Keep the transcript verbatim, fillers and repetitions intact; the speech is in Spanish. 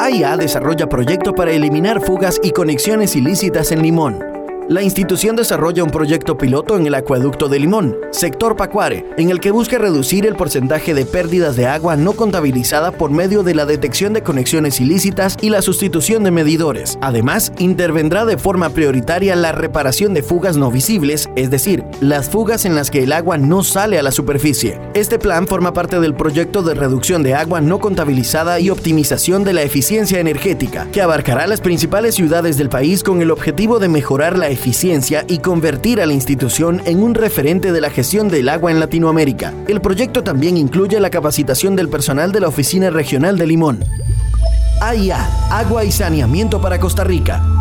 A I A desarrolla proyecto para eliminar fugas y conexiones ilícitas en Limón. La institución desarrolla un proyecto piloto en el acueducto de Limón, sector Pacuare, en el que busca reducir el porcentaje de pérdidas de agua no contabilizada por medio de la detección de conexiones ilícitas y la sustitución de medidores. Además, intervendrá de forma prioritaria la reparación de fugas no visibles, es decir, las fugas en las que el agua no sale a la superficie. Este plan forma parte del proyecto de reducción de agua no contabilizada y optimización de la eficiencia energética, que abarcará las principales ciudades del país con el objetivo de mejorar la eficiencia y convertir a la institución en un referente de la gestión del agua en Latinoamérica. El proyecto también incluye la capacitación del personal de la Oficina Regional de Limón. A I A, Agua y Saneamiento para Costa Rica.